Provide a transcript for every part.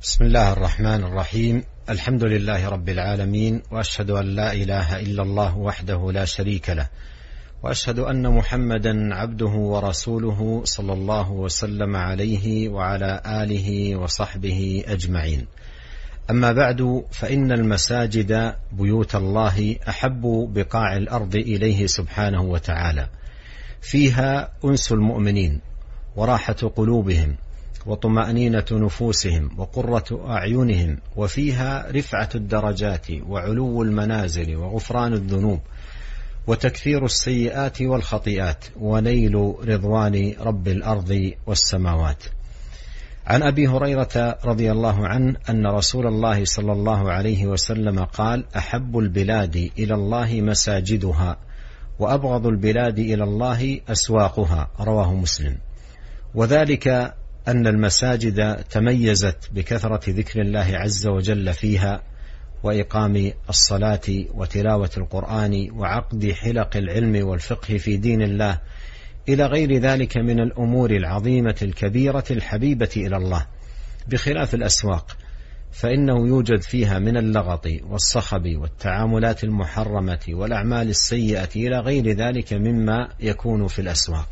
بسم الله الرحمن الرحيم. الحمد لله رب العالمين، وأشهد أن لا إله إلا الله وحده لا شريك له، وأشهد أن محمدا عبده ورسوله صلى الله وسلم عليه وعلى آله وصحبه أجمعين. أما بعد، فإن المساجد بيوت الله أحب بقاع الأرض إليه سبحانه وتعالى، فيها أنس المؤمنين وراحة قلوبهم وطمأنينة نفوسهم وقرة أعينهم، وفيها رفعة الدرجات وعلو المنازل وغفران الذنوب وتكفير السيئات والخطيئات ونيل رضوان رب الأرض والسماوات. عن أبي هريرة رضي الله عنه أن رسول الله صلى الله عليه وسلم قال: أحب البلاد إلى الله مساجدها، وأبغض البلاد إلى الله أسواقها. رواه مسلم. وذلك أن المساجد تميزت بكثرة ذكر الله عز وجل فيها، وإقام الصلاة وتلاوة القرآن وعقد حلق العلم والفقه في دين الله، إلى غير ذلك من الأمور العظيمة الكبيرة الحبيبة إلى الله، بخلاف الأسواق، فإنه يوجد فيها من اللغط والصخب والتعاملات المحرمة والأعمال السيئة إلى غير ذلك مما يكون في الأسواق.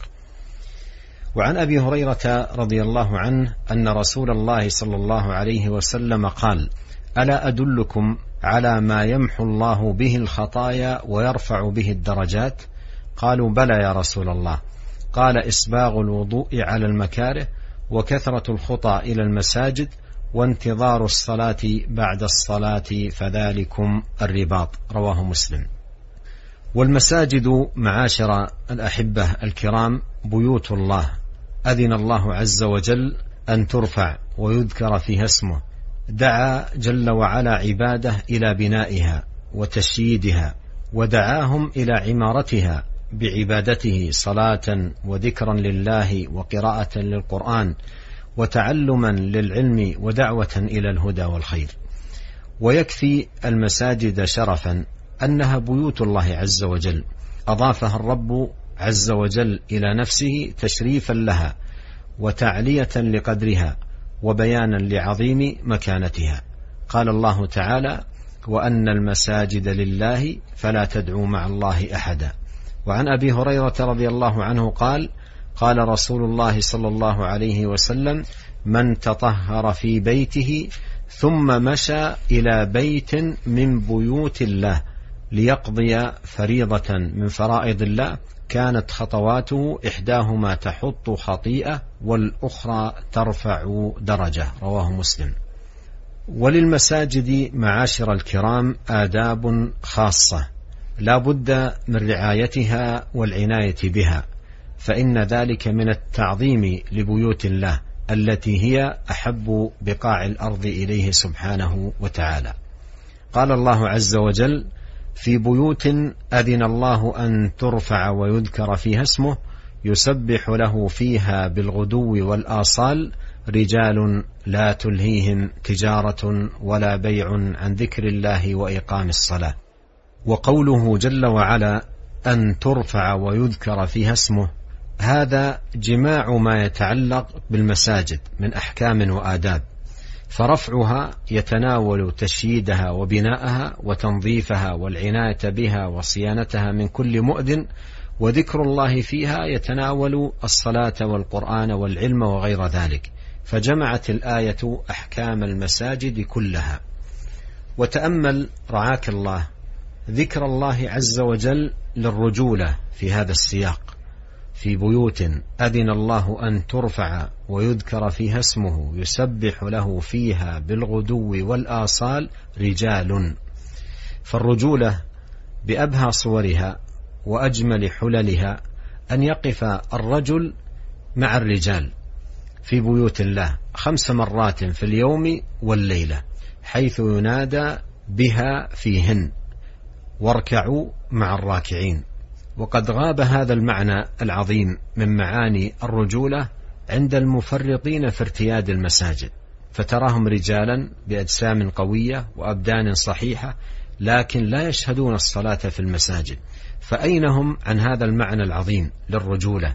وعن أبي هريرة رضي الله عنه أن رسول الله صلى الله عليه وسلم قال: ألا أدلكم على ما يمحو الله به الخطايا ويرفع به الدرجات؟ قالوا: بلى يا رسول الله. قال: إسباغ الوضوء على المكاره، وكثرة الخطى إلى المساجد، وانتظار الصلاة بعد الصلاة، فذلكم الرباط. رواه مسلم. والمساجد معاشر الأحبة الكرام بيوت الله، أذن الله عز وجل أن ترفع ويذكر فيها اسمه، دعا جل وعلا عباده إلى بنائها وتشييدها، ودعاهم إلى عمارتها بعبادته صلاة وذكرا لله وقراءة للقرآن وتعلما للعلم ودعوة إلى الهدى والخير. ويكفي المساجد شرفا أنها بيوت الله عز وجل، أضافها الرب عز وجل إلى نفسه تشريفا لها وتعلية لقدرها وبيانا لعظيم مكانتها. قال الله تعالى: وأن المساجد لله فلا تدعوا مع الله أحدا. وعن أبي هريرة رضي الله عنه قال: قال رسول الله صلى الله عليه وسلم: من تطهر في بيته ثم مشى إلى بيت من بيوت الله ليقضي فريضة من فرائض الله، كانت خطواته إحداهما تحط خطيئة والأخرى ترفع درجة. رواه مسلم. وللمساجد معاشر الكرام آداب خاصة لا بد من رعايتها والعناية بها، فإن ذلك من التعظيم لبيوت الله التي هي أحب بقاع الأرض إليه سبحانه وتعالى. قال الله عز وجل: في بيوت أذن الله أن ترفع ويذكر فيها اسمه يسبح له فيها بالغدو والآصال رجال لا تلهيهم تجارة ولا بيع عن ذكر الله وإقام الصلاة. وقوله جل وعلا أن ترفع ويذكر فيها اسمه، هذا جماع ما يتعلق بالمساجد من أحكام وآداب، فرفعها يتناول تشييدها وبناءها وتنظيفها والعناية بها وصيانتها من كل مؤذن، وذكر الله فيها يتناول الصلاة والقرآن والعلم وغير ذلك، فجمعت الآية أحكام المساجد كلها. وتأمل رعاك الله ذكر الله عز وجل للرجولة في هذا السياق: في بيوت أذن الله أن ترفع ويذكر فيها اسمه يسبح له فيها بالغدو والآصال رجال. فالرجولة بأبهى صورها وأجمل حللها أن يقف الرجل مع الرجال في بيوت الله 5 مرات في اليوم والليلة، حيث ينادى بها فيهن: واركعوا مع الراكعين. وقد غاب هذا المعنى العظيم من معاني الرجولة عند المفرطين في ارتياد المساجد، فتراهم رجالا بأجسام قوية وأبدان صحيحة، لكن لا يشهدون الصلاة في المساجد. فأين هم عن هذا المعنى العظيم للرجولة؟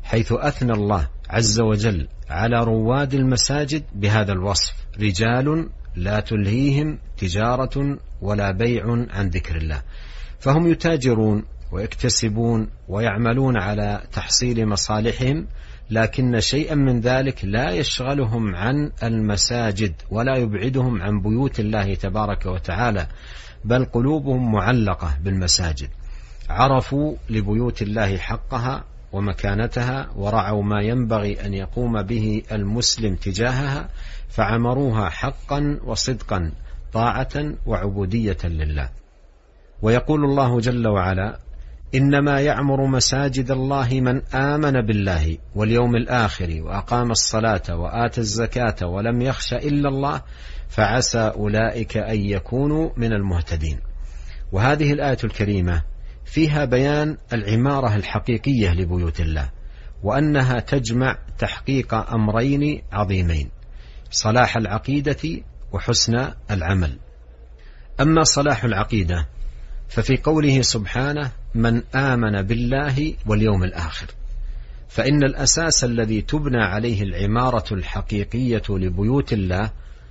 حيث أثنى الله عز وجل على رواد المساجد بهذا الوصف: رجال لا تلهيهم تجارة ولا بيع عن ذكر الله. فهم يتاجرون ويكتسبون ويعملون على تحصيل مصالحهم، لكن شيئا من ذلك لا يشغلهم عن المساجد ولا يبعدهم عن بيوت الله تبارك وتعالى، بل قلوبهم معلقة بالمساجد. عرفوا لبيوت الله حقها ومكانتها، ورعوا ما ينبغي أن يقوم به المسلم تجاهها، فعمروها حقا وصدقا، طاعة وعبودية لله. ويقول الله جل وعلا: إنما يعمر مساجد الله من آمن بالله واليوم الآخر وأقام الصلاة وآتى الزكاة ولم يخش إلا الله فعسى أولئك أن يكونوا من المهتدين. وهذه الآية الكريمة فيها بيان العمارة الحقيقية لبيوت الله، وأنها تجمع تحقيق أمرين عظيمين: صلاح العقيدة وحسن العمل. أما صلاح العقيدة ففي قوله سبحانه: من آمن بالله واليوم الآخر، فإن الأساس الذي تبنى عليه العمارة الحقيقية لبيوت الله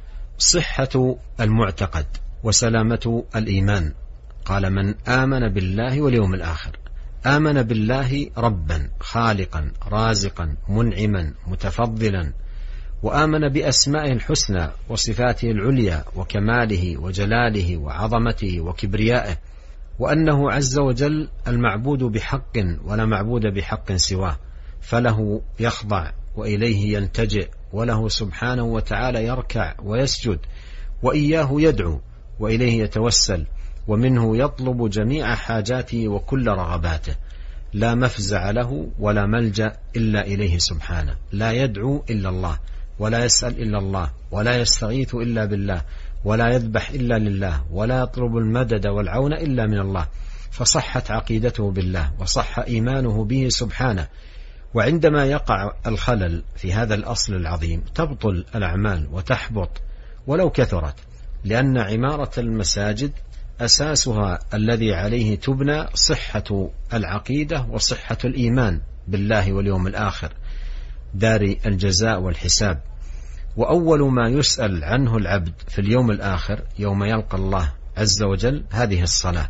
صحة المعتقد وسلامة الإيمان. قال: من آمن بالله واليوم الآخر، آمن بالله ربا خالقا رازقا منعما متفضلا، وآمن بأسمائه الحسنى وصفاته العليا وكماله وجلاله وعظمته وكبريائه، وأنه عز وجل المعبود بحق ولا معبود بحق سواه، فله يخضع وإليه يلتجئ، وله سبحانه وتعالى يركع ويسجد، وإياه يدعو وإليه يتوسل، ومنه يطلب جميع حاجاته وكل رغباته، لا مفزع له ولا ملجأ إلا إليه سبحانه، لا يدعو إلا الله، ولا يسأل إلا الله، ولا يستغيث إلا بالله، ولا يذبح إلا لله، ولا يطلب المدد والعون إلا من الله. فصحت عقيدته بالله وصح إيمانه به سبحانه. وعندما يقع الخلل في هذا الأصل العظيم تبطل الأعمال وتحبط ولو كثرت، لأن عمارة المساجد أساسها الذي عليه تبنى صحة العقيدة وصحة الإيمان بالله واليوم الآخر، دار الجزاء والحساب. وأول ما يسأل عنه العبد في اليوم الآخر يوم يلقى الله عز وجل هذه الصلاة.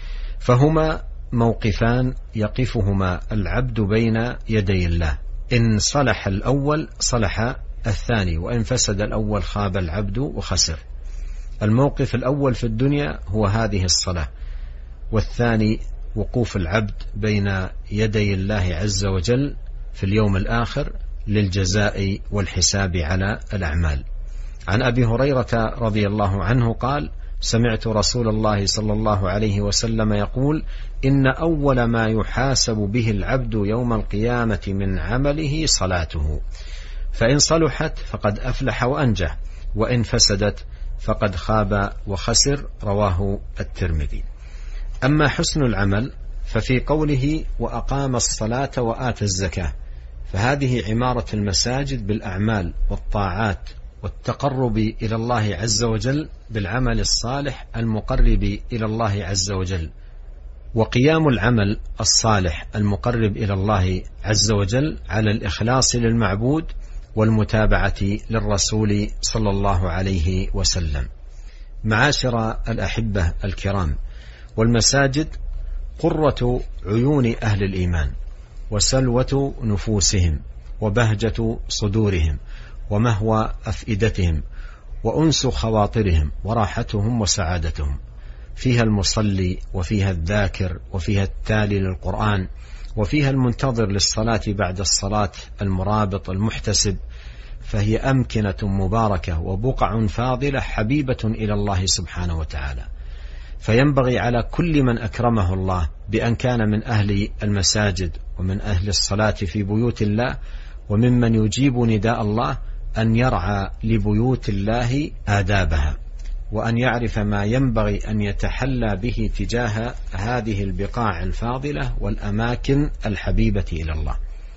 فهما موقفان يقفهما العبد بين يدي الله، إن صلح الأول صلح الثاني، وإن فسد الأول خاب العبد وخسر. الموقف الأول في الدنيا هو هذه الصلاة، والثاني وقوف العبد بين يدي الله عز وجل في اليوم الآخر للجزاء والحساب على الأعمال. عن أبي هريرة رضي الله عنه قال: سمعت رسول الله صلى الله عليه وسلم يقول: إن أول ما يحاسب به العبد يوم القيامة من عمله صلاته، فإن صلحت فقد أفلح وأنجح، وإن فسدت فقد خاب وخسر. رواه الترمذي. أما حسن العمل ففي قوله: وأقام الصلاة وآتى الزكاة، فهذه عمارة المساجد بالأعمال والطاعات والتقرب إلى الله عز وجل بالعمل الصالح المقرب إلى الله عز وجل. وقيام العمل الصالح المقرب إلى الله عز وجل على الإخلاص للمعبود والمتابعة للرسول صلى الله عليه وسلم. معاشر الأحبة الكرام، والمساجد قرة عيون أهل الإيمان، وسلوة نفوسهم، وبهجة صدورهم، ومهوى أفئدتهم، وأنس خواطرهم، وراحتهم وسعادتهم. فيها المصلي، وفيها الذاكر، وفيها التالي للقرآن، وفيها المنتظر للصلاة بعد الصلاة، المرابط المحتسب. فهي أمكنة مباركة وبقع فاضلة حبيبة إلى الله سبحانه وتعالى. فينبغي على كل من أكرمه الله بأن كان من أهل المساجد ومن أهل الصلاة في بيوت الله وممن يجيب نداء الله أن يرعى لبيوت الله آدابها، وأن يعرف ما ينبغي أن يتحلى به تجاه هذه البقاع الفاضلة والأماكن الحبيبة إلى الله.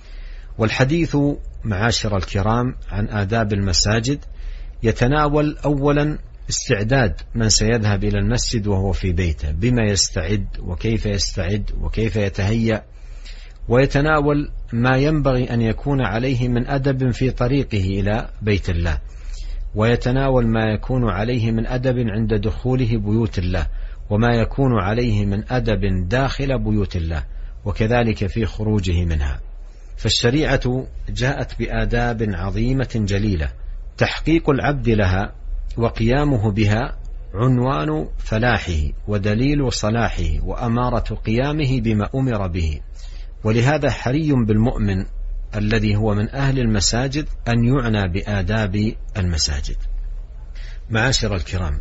والحديث معاشر الكرام عن آداب المساجد يتناول أولا استعداد من سيذهب إلى المسجد وهو في بيته، بما يستعد وكيف يستعد وكيف يتهيأ، ويتناول ما ينبغي أن يكون عليه من أدب في طريقه إلى بيت الله، ويتناول ما يكون عليه من أدب عند دخوله بيوت الله، وما يكون عليه من أدب داخل بيوت الله، وكذلك في خروجه منها. فالشريعة جاءت بآداب عظيمة جليلة تحقيق العبد لها وقيامه بها عنوان فلاحه ودليل صلاحه وأمارة قيامه بما أمر به. ولهذا حري بالمؤمن الذي هو من أهل المساجد أن يعنى بآداب المساجد. معاشر الكرام،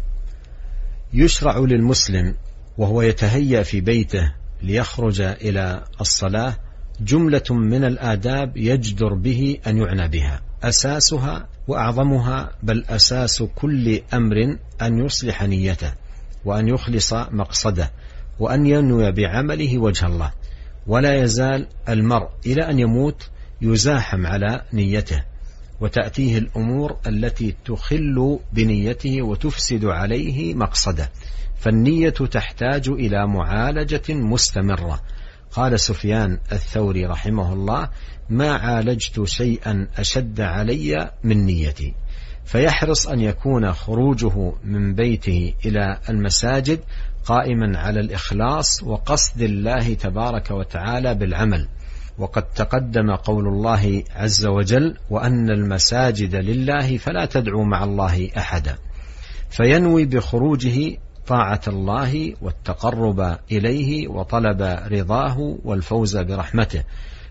يشرع للمسلم وهو يتهيأ في بيته ليخرج إلى الصلاة جملة من الآداب يجدر به أن يعنى بها، أساسها وأعظمها بل أساس كل أمر أن يصلح نيته، وأن يخلص مقصده، وأن ينوي بعمله وجه الله. ولا يزال المرء إلى أن يموت يزاحم على نيته، وتأتيه الأمور التي تخل بنيته وتفسد عليه مقصده، فالنية تحتاج إلى معالجة مستمرة. قال سفيان الثوري رحمه الله: ما عالجت شيئا أشد علي من نيتي. فيحرص أن يكون خروجه من بيته إلى المساجد قائما على الإخلاص وقصد الله تبارك وتعالى بالعمل. وقد تقدم قول الله عز وجل: وأن المساجد لله فلا تدعوا مع الله أحدا. فينوي بخروجه طاعة الله والتقرب إليه وطلب رضاه والفوز برحمته،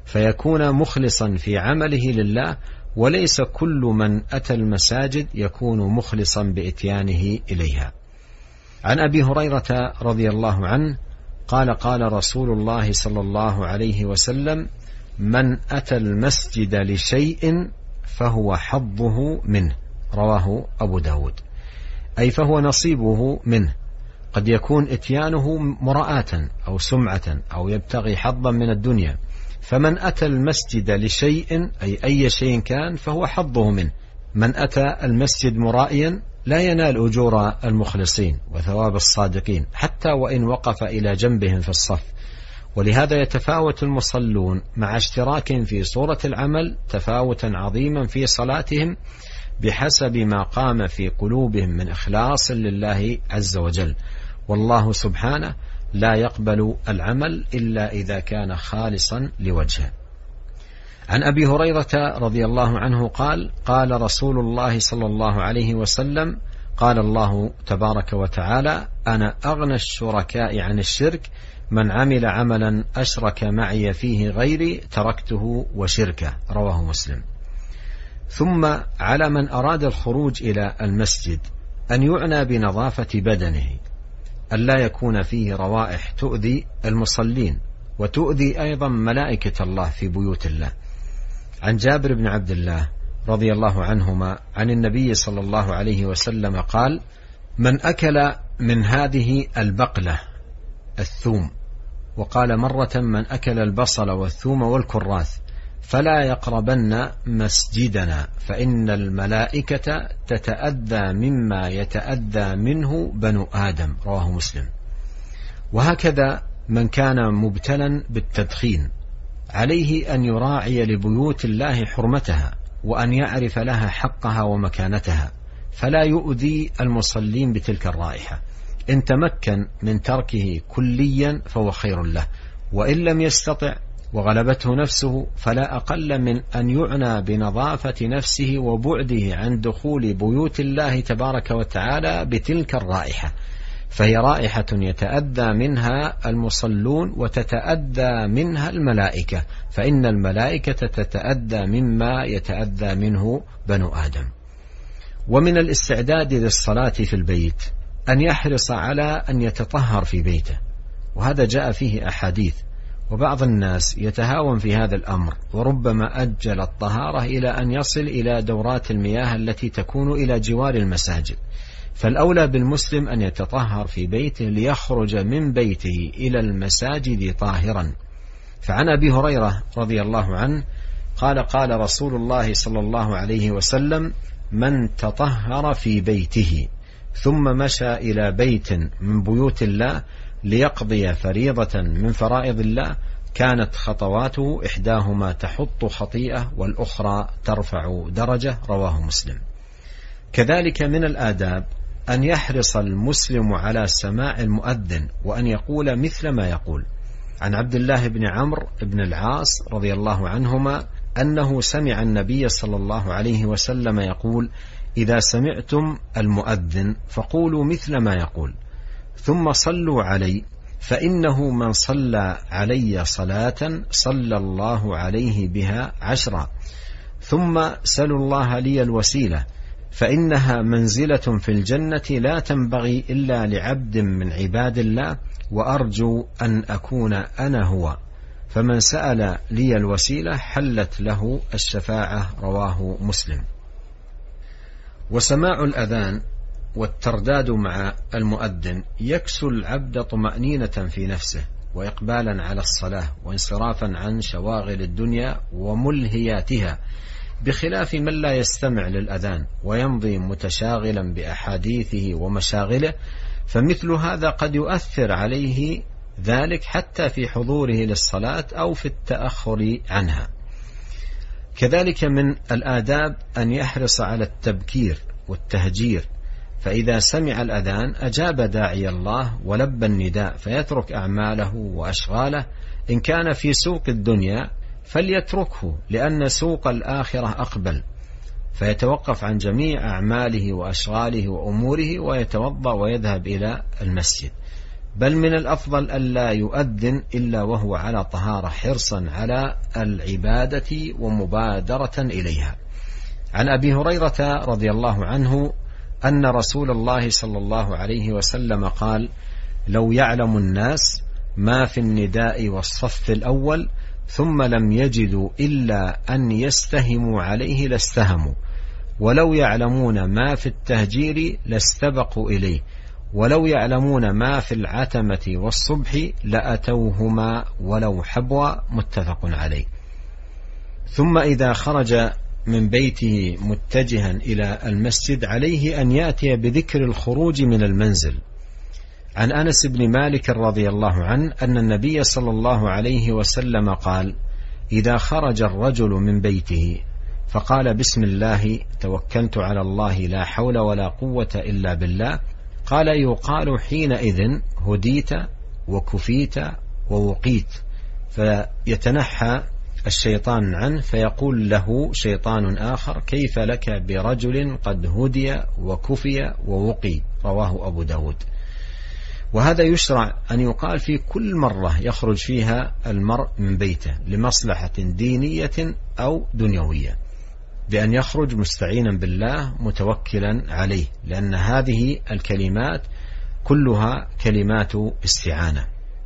فيكون مخلصا في عمله لله، وليس كل من أتى المساجد يكون مخلصا بإتيانه إليها. عن أبي هريرة رضي الله عنه قال: قال رسول الله صلى الله عليه وسلم: من أتى المسجد لشيء فهو حظه منه. رواه أبو داود. أي فهو نصيبه منه. قد يكون إتيانه مراءة أو سمعة أو يبتغي حظا من الدنيا، فمن أتى المسجد لشيء أي شيء كان فهو حظه منه. من أتى المسجد مرائيا لا ينال أجور المخلصين وثواب الصادقين حتى وإن وقف إلى جنبهم في الصف. ولهذا يتفاوت المصلون مع اشتراكهم في صورة العمل تفاوتا عظيما في صلاتهم بحسب ما قام في قلوبهم من إخلاص لله عز وجل. والله سبحانه لا يقبل العمل إلا إذا كان خالصا لوجهه. عن أبي هريرة رضي الله عنه قال: قال رسول الله صلى الله عليه وسلم: قال الله تبارك وتعالى: أنا أغنى الشركاء عن الشرك، من عمل عملا أشرك معي فيه غيري تركته وشركه. رواه مسلم. ثم على من أراد الخروج إلى المسجد أن يعنى بنظافة بدنه، ألا يكون فيه روائح تؤذي المصلين وتؤذي أيضا ملائكة الله في بيوت الله. عن جابر بن عبد الله رضي الله عنهما عن النبي صلى الله عليه وسلم قال: من أكل من هذه البقلة الثوم، وقال مرة: من أكل البصل والثوم والكراث فلا يقربن مسجدنا فإن الملائكة تتأذى مما يتأذى منه بنو آدم. رواه مسلم. وهكذا من كان مبتلا بالتدخين عليه أن يراعي لبيوت الله حرمتها، وأن يعرف لها حقها ومكانتها، فلا يؤذي المصلين بتلك الرائحة. إن تمكن من تركه كليا فهو خير له، وإن لم يستطع وغلبته نفسه فلا أقل من أن يعنى بنظافة نفسه وبعده عن دخول بيوت الله تبارك وتعالى بتلك الرائحة، فهي رائحة يتأذى منها المصلون وتتأذى منها الملائكة، فإن الملائكة تتأذى مما يتأذى منه بنو آدم. ومن الاستعداد للصلاة في البيت أن يحرص على أن يتطهر في بيته، وهذا جاء فيه أحاديث، وبعض الناس يتهاون في هذا الأمر وربما أجل الطهارة إلى أن يصل إلى دورات المياه التي تكون إلى جوار المساجد. فالأولى بالمسلم أن يتطهر في بيته ليخرج من بيته إلى المساجد طاهرا. فعن أبي هريرة رضي الله عنه قال: قال رسول الله صلى الله عليه وسلم: من تطهر في بيته ثم مشى إلى بيت من بيوت الله ليقضي فريضة من فرائض الله كانت خطواته إحداهما تحط خطيئة والأخرى ترفع درجة، رواه مسلم. كذلك من الآداب أن يحرص المسلم على سماع المؤذن وأن يقول مثل ما يقول. عن عبد الله بن عمرو بن العاص رضي الله عنهما أنه سمع النبي صلى الله عليه وسلم يقول: إذا سمعتم المؤذن فقولوا مثل ما يقول، ثم صلوا علي، فإنه من صلى علي صلاة صلى الله عليه بها 10، ثم سلوا الله لي الوسيلة، فإنها منزلة في الجنة لا تنبغي إلا لعبد من عباد الله، وأرجو أن أكون أنا هو، فمن سأل لي الوسيلة حلت له الشفاعة، رواه مسلم. وسماع الأذان والترداد مع المؤذن يكسو العبد طمأنينة في نفسه وإقبالا على الصلاة وانصرافا عن شواغل الدنيا وملهياتها، بخلاف من لا يستمع للأذان ويمضي متشاغلا بأحاديثه ومشاغله، فمثل هذا قد يؤثر عليه ذلك حتى في حضوره للصلاة أو في التأخر عنها. كذلك من الآداب أن يحرص على التبكير والتهجير، فإذا سمع الأذان أجاب داعي الله ولبى النداء، فيترك أعماله وأشغاله. إن كان في سوق الدنيا فليتركه، لأن سوق الآخرة أقبل، فيتوقف عن جميع أعماله وأشغاله وأموره ويتوضأ ويذهب إلى المسجد. بل من الأفضل ألا يؤذن إلا وهو على طهارة، حرصا على العبادة ومبادرة إليها. عن أبي هريرة رضي الله عنه أن رسول الله صلى الله عليه وسلم قال: لو يعلم الناس ما في النداء والصف الأول ثم لم يجدوا إلا أن يستهموا عليه لاستهموا، ولو يعلمون ما في التهجير لاستبقوا إليه، ولو يعلمون ما في العتمة والصبح لأتوهما ولو حبوا، متفق عليه. ثم إذا خرج من بيته متجها إلى المسجد عليه أن يأتي بذكر الخروج من المنزل. عن أنس بن مالك رضي الله عنه أن النبي صلى الله عليه وسلم قال: إذا خرج الرجل من بيته فقال: بسم الله توكلت على الله لا حول ولا قوة إلا بالله، قال: يقال حينئذ هديت وكفيت ووقيت، فيتنحى الشيطان عنه، فيقول له شيطان آخر: كيف لك برجل قد هدي وكفي ووقي، رواه أبو داود. وهذا يشرع أن يقال في كل مرة يخرج فيها المرء من بيته لمصلحة دينية أو دنيوية، بأن يخرج مستعينا بالله متوكلا عليه، لأن هذه الكلمات كلها كلمات استعانة.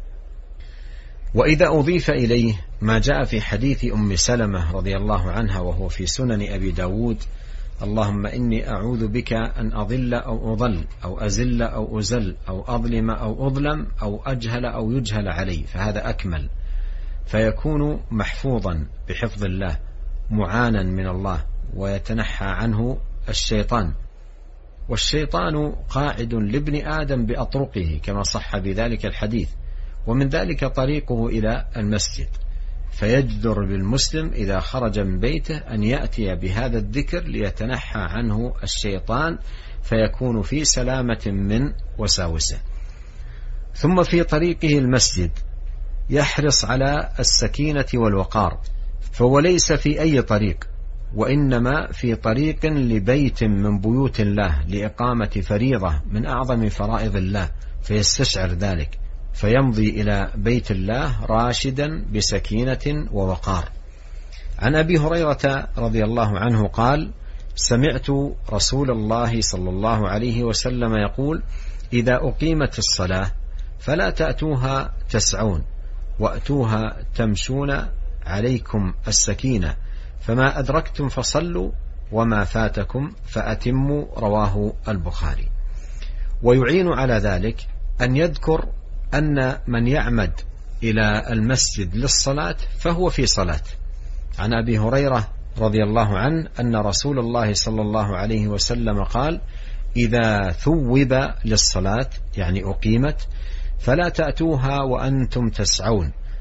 وإذا أضيف إليه ما جاء في حديث أم سلمة رضي الله عنها وهو في سنن أبي داود: اللهم إني أعوذ بك أن أضل أو أضل أو أزل أو أزل أو أظلم أو أظلم أو أجهل أو يجهل علي، فهذا أكمل، فيكون محفوظا بحفظ الله معانا من الله، ويتنحى عنه الشيطان. والشيطان قاعد لابن آدم بأطرقه كما صح بذلك الحديث، ومن ذلك طريقه إلى المسجد، فيجدر بالمسلم إذا خرج من بيته أن يأتي بهذا الذكر ليتنحى عنه الشيطان، فيكون في سلامة من وساوسه. ثم في طريقه المسجد يحرص على السكينة والوقار، فهو ليس في أي طريق، وإنما في طريق لبيت من بيوت الله لإقامة فريضة من أعظم فرائض الله، فيستشعر ذلك، فيمضي إلى بيت الله راشدا بسكينة ووقار. عن أبي هريرة رضي الله عنه قال: سمعت رسول الله صلى الله عليه وسلم يقول: إذا أقيمت الصلاة فلا تأتوها تسعون، وأتوها تمشون، عليكم السكينة، فما أدركتم فصلوا وما فاتكم فأتموا، رواه البخاري. ويعين على ذلك أن يذكر أن من يعمد إلى المسجد للصلاة فهو في صلاة. عن أبي هريرة رضي الله عنه أن رسول الله صلى الله عليه وسلم قال: إذا ثوب للصلاة، يعني أقيمت، فلا تأتوها وأنتم تسعون،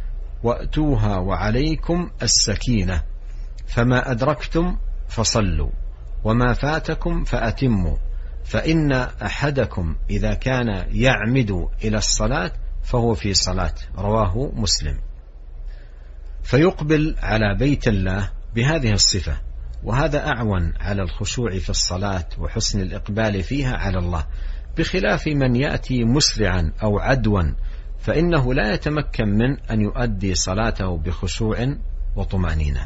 وأتوها وعليكم السكينة، فما أدركتم فصلوا وما فاتكم فأتموا، فإن أحدكم إذا كان يعمد إلى الصلاة فهو في صلاة. رواه مسلم. فيقبل على بيت الله بهذه الصفة، وهذا أعون على الخشوع في الصلاة وحسن الإقبال فيها على الله، بخلاف من يأتي مسرعا أو عدوا، فإنه لا يتمكن من أن يؤدي صلاته بخشوع وطمأنينة.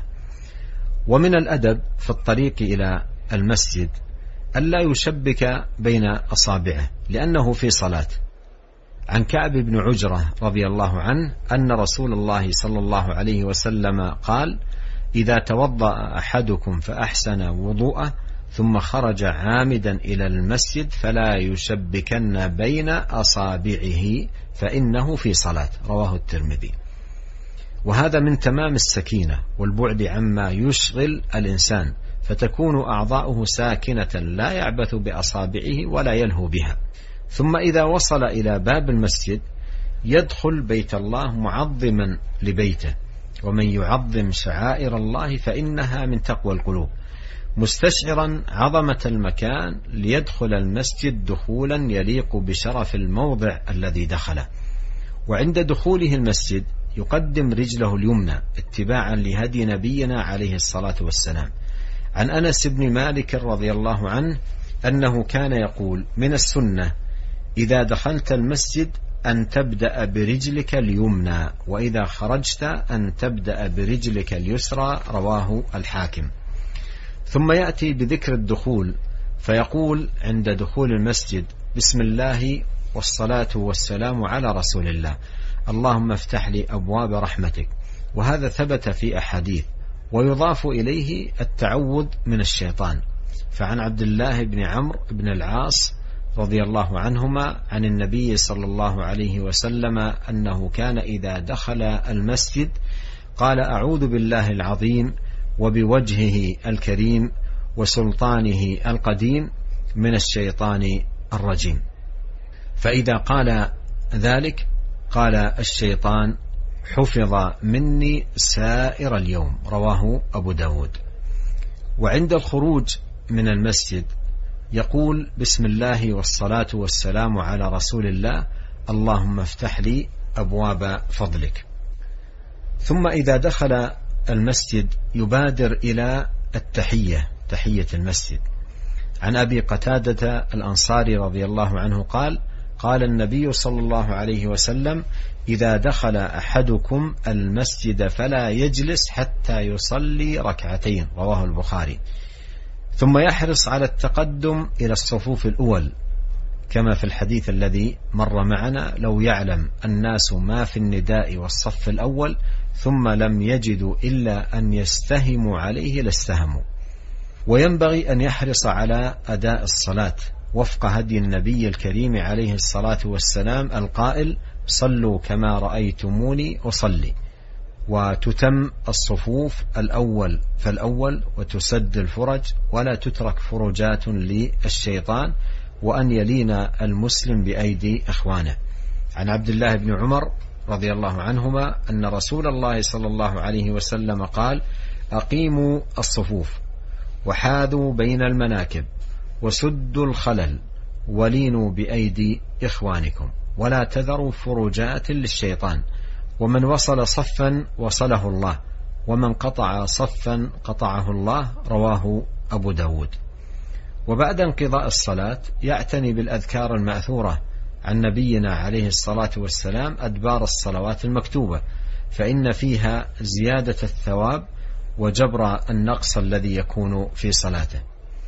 ومن الأدب في الطريق إلى المسجد ألا يشبك بين أصابعه لأنه في صلاة. عن كعب بن عجرة رضي الله عنه أن رسول الله صلى الله عليه وسلم قال: إذا توضأ أحدكم فأحسن وضوءه ثم خرج عامدا إلى المسجد فلا يشبكن بين أصابعه فإنه في صلاة. رواه الترمذي. وهذا من تمام السكينة والبعد عما يشغل الإنسان، فتكون أعضاؤه ساكنة لا يعبث بأصابعه ولا يلهو بها. ثم إذا وصل إلى باب المسجد يدخل بيت الله معظما لبيته، ومن يعظم شعائر الله فإنها من تقوى القلوب، مستشعرا عظمة المكان ليدخل المسجد دخولا يليق بشرف الموضع الذي دخله. وعند دخوله المسجد يقدم رجله اليمنى اتباعا لهدي نبينا عليه الصلاة والسلام. عن أنس بن مالك رضي الله عنه أنه كان يقول: من السنة إذا دخلت المسجد أن تبدأ برجلك اليمنى، وإذا خرجت أن تبدأ برجلك اليسرى. رواه الحاكم. ثم يأتي بذكر الدخول فيقول عند دخول المسجد: بسم الله والصلاة والسلام على رسول الله، اللهم افتح لي أبواب رحمتك. وهذا ثبت في أحاديث. ويضاف إليه التعوذ من الشيطان. فعن عبد الله بن عمرو بن العاص رضي الله عنهما عن النبي صلى الله عليه وسلم أنه كان إذا دخل المسجد قال: أعوذ بالله العظيم وبوجهه الكريم وسلطانه القديم من الشيطان الرجيم. فإذا قال ذلك قال الشيطان: حفظ مني سائر اليوم. رواه أبو داود. وعند الخروج من المسجد يقول: بسم الله والصلاة والسلام على رسول الله، اللهم افتح لي أبواب فضلك. ثم إذا دخل المسجد يبادر إلى تحية المسجد. عن أبي قتادة الأنصاري رضي الله عنه قال: قال النبي صلى الله عليه وسلم: إذا دخل أحدكم المسجد فلا يجلس حتى يصلي ركعتين. رواه البخاري. ثم يحرص على التقدم إلى الصفوف الأول، كما في الحديث الذي مر معنا: لو يعلم الناس ما في النداء والصف الأول ثم لم يجدوا إلا أن يستهموا عليه لاستهموا. وينبغي أن يحرص على أداء الصلاة وفق هدي النبي الكريم عليه الصلاة والسلام القائل: صلوا كما رأيتموني أصلي. وتتم الصفوف الأول فالأول، وتسد الفرج ولا تترك فرجات للشيطان، وأن يلين المسلم بأيدي إخوانه. عن عبد الله بن عمر رضي الله عنهما أن رسول الله صلى الله عليه وسلم قال: أقيموا الصفوف وحاذوا بين المناكب وسدوا الخلل ولينوا بأيدي إخوانكم ولا تذروا فرجات للشيطان، ومن وصل صفا وصله الله، ومن قطع صفا قطعه الله. رواه أبو داود. وبعد انقضاء الصلاة يعتني بالأذكار المأثورة عن نبينا عليه الصلاة والسلام أدبار الصلوات المكتوبة، فإن فيها زيادة الثواب وجبر النقص الذي يكون في صلاته.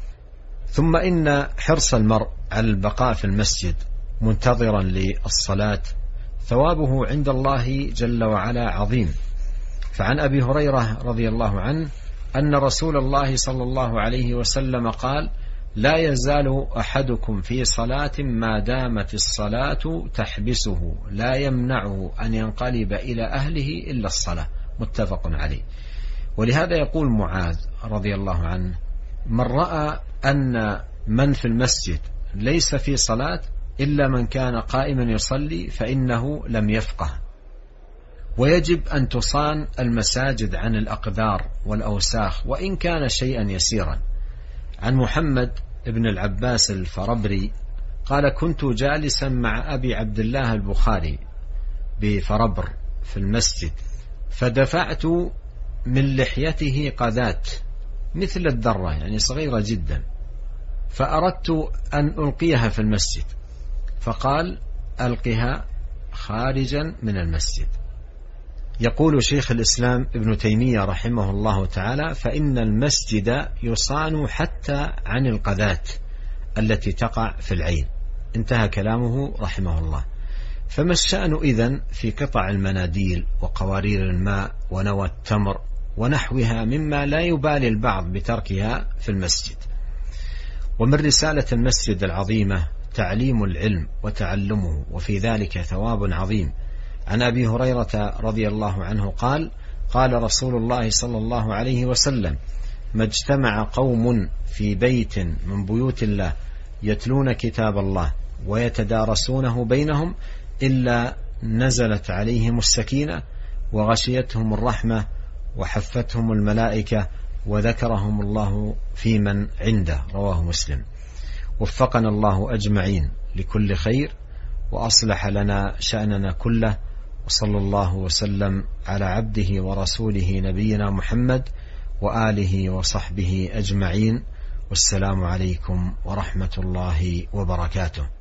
ثم إن حرص المرء على البقاء في المسجد منتظرا للصلاة ثوابه عند الله جل وعلا عظيم. فعن أبي هريرة رضي الله عنه أن رسول الله صلى الله عليه وسلم قال: لا يزال أحدكم في صلاة ما دامت الصلاة تحبسه لا يمنعه أن ينقلب إلى أهله إلا الصلاة. متفق عليه. ولهذا يقول معاذ رضي الله عنه: من رأى أن من في المسجد ليس في صلاة إلا من كان قائما يصلي فإنه لم يفقه. ويجب أن تصان المساجد عن الأقذار والأوساخ وإن كان شيئا يسيرا. عن محمد بن العباس الفربري قال: كنت جالسا مع أبي عبد الله البخاري بفربر في المسجد، فدفعت من لحيته قذات مثل الذرة، يعني صغيرة جدا، فأردت أن ألقيها في المسجد، فقال: ألقها خارجا من المسجد. يقول شيخ الإسلام ابن تيمية رحمه الله تعالى: فإن المسجد يصان حتى عن القذات التي تقع في العين. انتهى كلامه رحمه الله. فما الشأن إذن في قطع المناديل وقوارير الماء ونوى التمر ونحوها مما لا يبالي البعض بتركها في المسجد؟ ومن رسالة المسجد العظيمة تعليم العلم وتعلمه، وفي ذلك ثواب عظيم. عن أبي هريرة رضي الله عنه قال: قال رسول الله صلى الله عليه وسلم: ما اجتمع قوم في بيت من بيوت الله يتلون كتاب الله ويتدارسونه بينهم إلا نزلت عليهم السكينة وغشيتهم الرحمة وحفتهم الملائكة وذكرهم الله في من عنده. رواه مسلم. وفقنا الله أجمعين لكل خير وأصلح لنا شأننا كله، وصلى الله وسلم على عبده ورسوله نبينا محمد وآله وصحبه أجمعين. والسلام عليكم ورحمة الله وبركاته.